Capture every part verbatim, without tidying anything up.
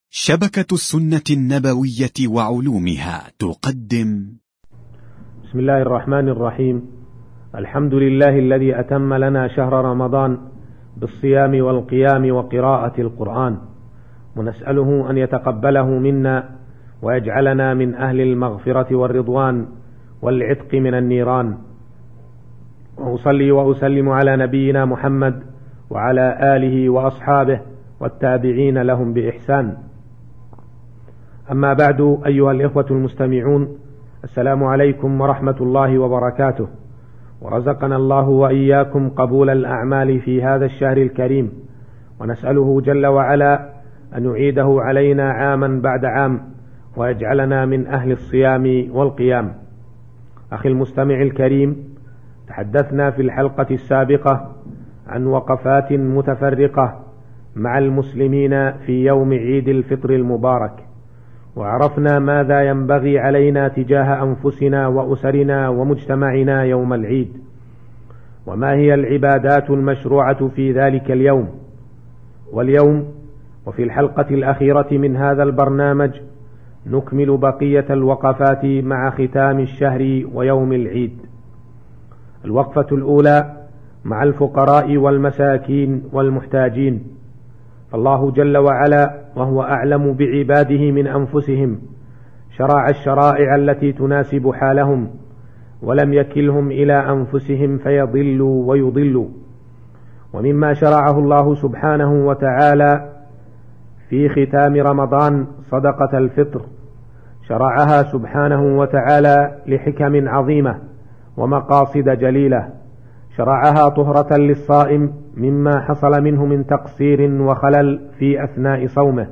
شبكة السنة النبوية وعلومها تقدم. بسم الله الرحمن الرحيم. الحمد لله الذي أتم لنا شهر رمضان بالصيام والقيام وقراءة القرآن، ونسأله أن يتقبله منا ويجعلنا من أهل المغفرة والرضوان والعتق من النيران. وأصلي وأسلم على نبينا محمد وعلى آله وأصحابه والتابعين لهم بإحسان. أما بعد، أيها الإخوة المستمعون، السلام عليكم ورحمة الله وبركاته، ورزقنا الله وإياكم قبول الأعمال في هذا الشهر الكريم، ونسأله جل وعلا أن يعيده علينا عاما بعد عام ويجعلنا من أهل الصيام والقيام. أخي المستمع الكريم، تحدثنا في الحلقة السابقة عن وقفات متفرقة مع المسلمين في يوم عيد الفطر المبارك، وعرفنا ماذا ينبغي علينا تجاه أنفسنا وأسرنا ومجتمعنا يوم العيد، وما هي العبادات المشروعة في ذلك اليوم. واليوم وفي الحلقة الأخيرة من هذا البرنامج نكمل بقية الوقفات مع ختام الشهر ويوم العيد. الوقفة الأولى مع الفقراء والمساكين والمحتاجين. فالله جل وعلا وهو أعلم بعباده من أنفسهم شرع الشرائع التي تناسب حالهم، ولم يكلهم إلى أنفسهم فيضلوا ويضلوا. ومما شرعه الله سبحانه وتعالى في ختام رمضان صدقة الفطر، شرعها سبحانه وتعالى لحكم عظيمة ومقاصد جليلة. شرعها طهرة للصائم مما حصل منه من تقصير وخلل في أثناء صومه،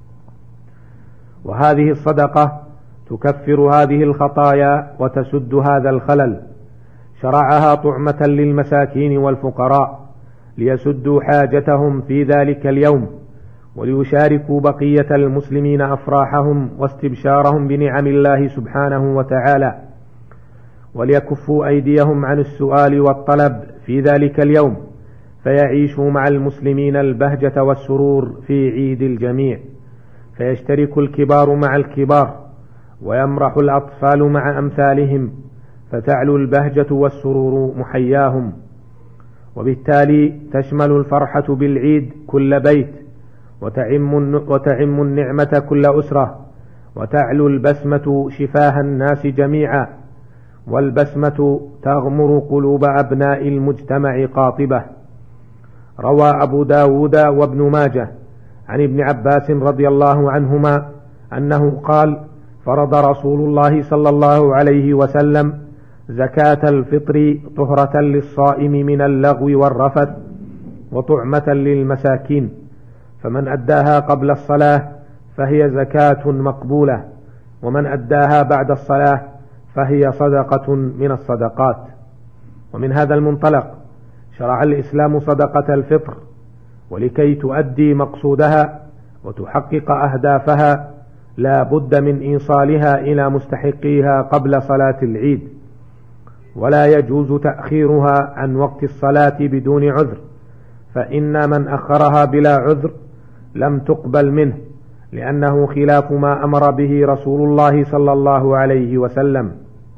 وهذه الصدقة تكفر هذه الخطايا وتسد هذا الخلل. شرعها طعمة للمساكين والفقراء ليسدوا حاجتهم في ذلك اليوم، وليشاركوا بقية المسلمين أفراحهم واستبشارهم بنعم الله سبحانه وتعالى، وليكفوا أيديهم عن السؤال والطلب في ذلك اليوم، فيعيشوا مع المسلمين البهجة والسرور في عيد الجميع، فيشترك الكبار مع الكبار ويمرح الأطفال مع أمثالهم، فتعلو البهجة والسرور محياهم. وبالتالي تشمل الفرحة بالعيد كل بيت، وتعم, وتعم النعمة كل أسرة، وتعلو البسمة شفاه الناس جميعا، والبسمة تغمر قلوب أبناء المجتمع قاطبة. روى أبو داود وابن ماجه عن ابن عباس رضي الله عنهما أنه قال: فرض رسول الله صلى الله عليه وسلم زكاة الفطر طهرة للصائم من اللغو والرفث وطعمة للمساكين، فمن أداها قبل الصلاة فهي زكاة مقبولة، ومن أداها بعد الصلاة فهي صدقة من الصدقات. ومن هذا المنطلق شرع الإسلام صدقة الفطر، ولكي تؤدي مقصودها وتحقق أهدافها لا بد من إيصالها إلى مستحقيها قبل صلاة العيد، ولا يجوز تأخيرها عن وقت الصلاة بدون عذر، فإن من أخرها بلا عذر لم تقبل منه، لأنه خلاف ما أمر به رسول الله صلى الله عليه وسلم.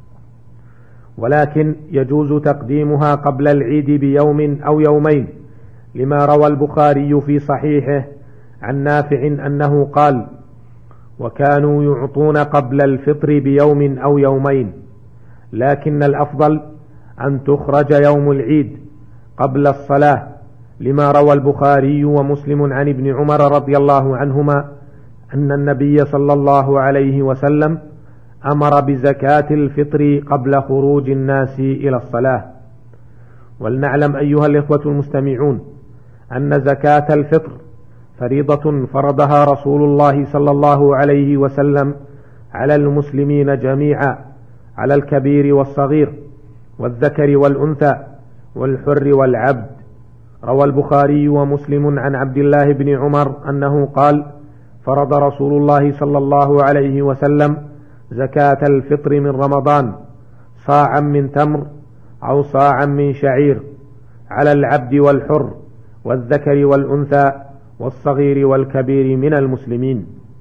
ولكن يجوز تقديمها قبل العيد بيوم أو يومين، لما روى البخاري في صحيحه عن نافع أنه قال: وكانوا يعطون قبل الفطر بيوم أو يومين، لكن الأفضل أن تخرج يوم العيد قبل الصلاة، لما روى البخاري ومسلم عن ابن عمر رضي الله عنهما أن النبي صلى الله عليه وسلم أمر بزكاة الفطر قبل خروج الناس إلى الصلاة. ولنعلم أيها الإخوة المستمعون أن زكاة الفطر فريضة فرضها رسول الله صلى الله عليه وسلم على المسلمين جميعا، على الكبير والصغير والذكر والأنثى والحر والعبد. روى البخاري ومسلم عن عبد الله بن عمر أنه قال: فرض رسول الله صلى الله عليه وسلم زكاة الفطر من رمضان صاعا من تمر أو صاعا من شعير على العبد والحر والذكر والأنثى والصغير والكبير من المسلمين.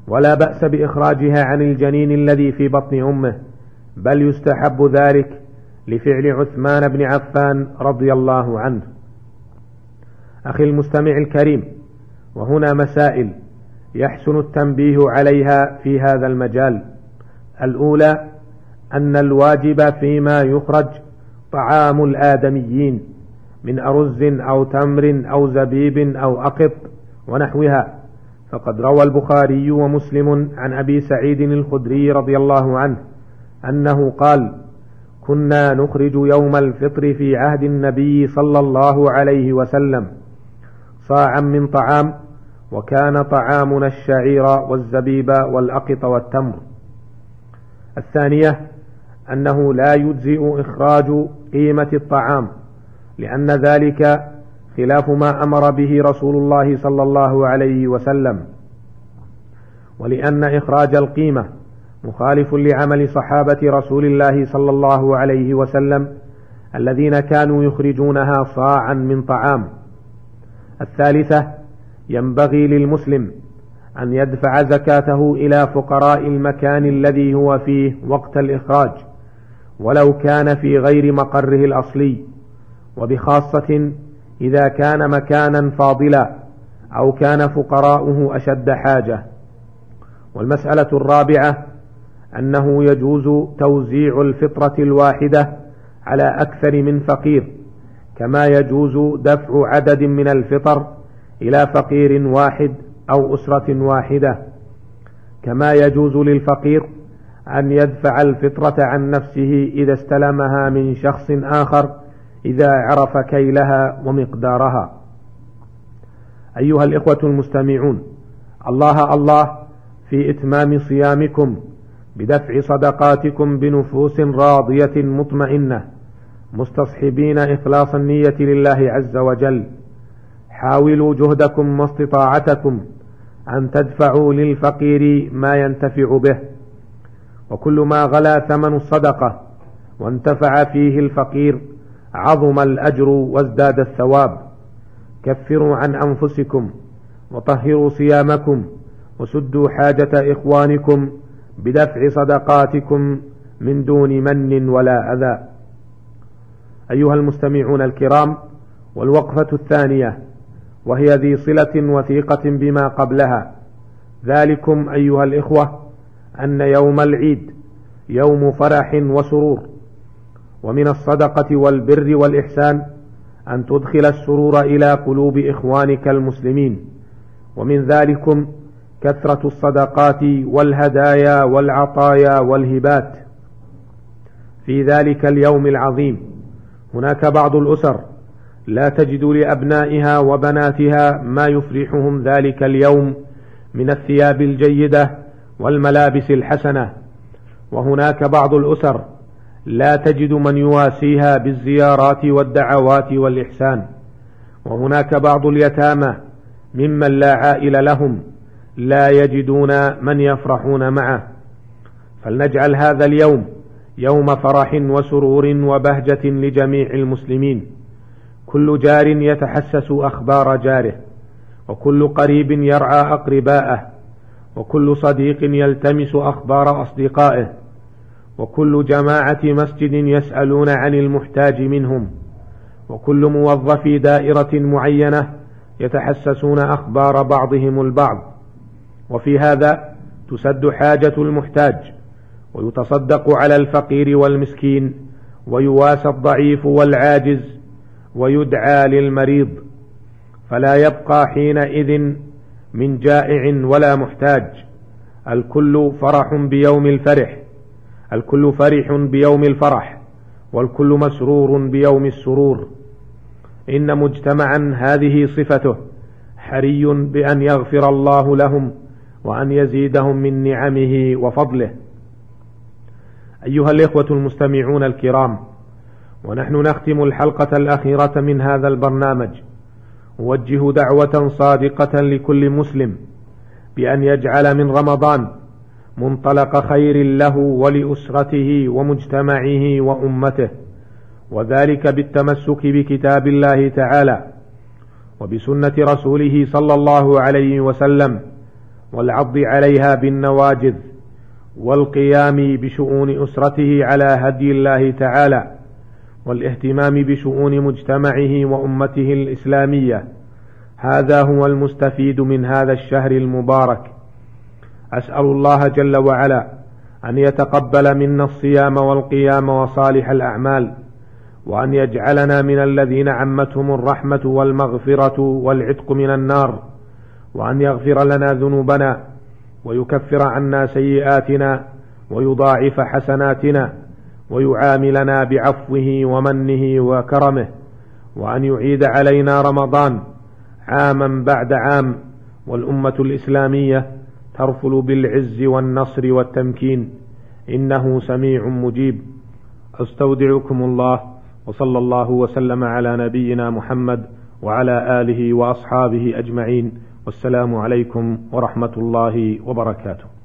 ولا بأس بإخراجها عن الجنين الذي في بطن أمه، بل يستحب ذلك لفعل عثمان بن عفان رضي الله عنه. أخي المستمع الكريم، وهنا مسائل يحسن التنبيه عليها في هذا المجال. الأولى أن الواجب فيما يخرج طعام الآدميين من أرز أو تمر أو زبيب أو أقط ونحوها، فقد روى البخاري ومسلم عن أبي سعيد الخدري رضي الله عنه أنه قال: كنا نخرج يوم الفطر في عهد النبي صلى الله عليه وسلم صاعا من طعام، وكان طعامنا الشعير والزبيب والأقط والتمر. الثانية أنه لا يجزئ إخراج قيمة الطعام، لأن ذلك خلاف ما أمر به رسول الله صلى الله عليه وسلم، ولأن إخراج القيمة مخالف لعمل صحابة رسول الله صلى الله عليه وسلم الذين كانوا يخرجونها صاعا من طعام. الثالثة ينبغي للمسلم أن يدفع زكاته إلى فقراء المكان الذي هو فيه وقت الإخراج، ولو كان في غير مقره الأصلي، وبخاصة إذا كان مكانا فاضلا أو كان فقراؤه أشد حاجة. والمسألة الرابعة أنه يجوز توزيع الفطرة الواحدة على أكثر من فقير، كما يجوز دفع عدد من الفطر إلى فقير واحد أو أسرة واحدة، كما يجوز للفقير أن يدفع الفطرة عن نفسه إذا استلمها من شخص آخر إذا عرف كيلها ومقدارها. أيها الإخوة المستمعون، الله الله في إتمام صيامكم بدفع صدقاتكم بنفوس راضية مطمئنة مستصحبين إخلاص النية لله عز وجل. حاولوا جهدكم واستطاعتكم أن تدفعوا للفقير ما ينتفع به، وكل ما غلا ثمن الصدقة وانتفع فيه الفقير عظم الأجر وازداد الثواب. كفروا عن أنفسكم وطهروا صيامكم وسدوا حاجة إخوانكم بدفع صدقاتكم من دون من ولا أذى. أيها المستمعون الكرام، والوقفة الثانية وهي ذي صلة وثيقة بما قبلها، ذلكم أيها الإخوة أن يوم العيد يوم فرح وسرور، ومن الصدقة والبر والإحسان أن تدخل السرور إلى قلوب إخوانك المسلمين، ومن ذلكم كثرة الصدقات والهدايا والعطايا والهبات في ذلك اليوم العظيم. هناك بعض الأسر لا تجد لأبنائها وبناتها ما يفرحهم ذلك اليوم من الثياب الجيدة والملابس الحسنة، وهناك بعض الأسر لا تجد من يواسيها بالزيارات والدعوات والإحسان، وهناك بعض اليتامى ممن لا عائل لهم لا يجدون من يفرحون معه. فلنجعل هذا اليوم يوم فرح وسرور وبهجة لجميع المسلمين، كل جار يتحسس أخبار جاره، وكل قريب يرعى أقرباءه، وكل صديق يلتمس أخبار أصدقائه، وكل جماعة مسجد يسألون عن المحتاج منهم، وكل موظفي دائرة معينة يتحسسون أخبار بعضهم البعض. وفي هذا تسد حاجة المحتاج، ويتصدق على الفقير والمسكين، ويواسى الضعيف والعاجز، ويدعى للمريض، فلا يبقى حينئذ من جائع ولا محتاج. الكل فرح بيوم الفرح، الكل فرح بيوم الفرح، والكل مسرور بيوم السرور. إن مجتمعا هذه صفته حري بأن يغفر الله لهم وأن يزيدهم من نعمه وفضله. أيها الإخوة المستمعون الكرام، ونحن نختم الحلقة الأخيرة من هذا البرنامج، أوجه دعوة صادقة لكل مسلم بأن يجعل من رمضان منطلق خير له ولأسرته ومجتمعه وأمته، وذلك بالتمسك بكتاب الله تعالى وبسنة رسوله صلى الله عليه وسلم، والعض عليها بالنواجذ، والقيام بشؤون أسرته على هدي الله تعالى، والاهتمام بشؤون مجتمعه وأمته الإسلامية. هذا هو المستفيد من هذا الشهر المبارك. أسأل الله جل وعلا أن يتقبل منا الصيام والقيام وصالح الأعمال، وأن يجعلنا من الذين عمتهم الرحمة والمغفرة والعتق من النار، وأن يغفر لنا ذنوبنا ويكفر عنا سيئاتنا ويضاعف حسناتنا ويعاملنا بعفوه ومنه وكرمه، وأن يعيد علينا رمضان عاما بعد عام، والأمة الإسلامية ترفل بالعز والنصر والتمكين، إنه سميع مجيب. أستودعكم الله، وصلى الله وسلم على نبينا محمد وعلى آله وأصحابه أجمعين، والسلام عليكم ورحمة الله وبركاته.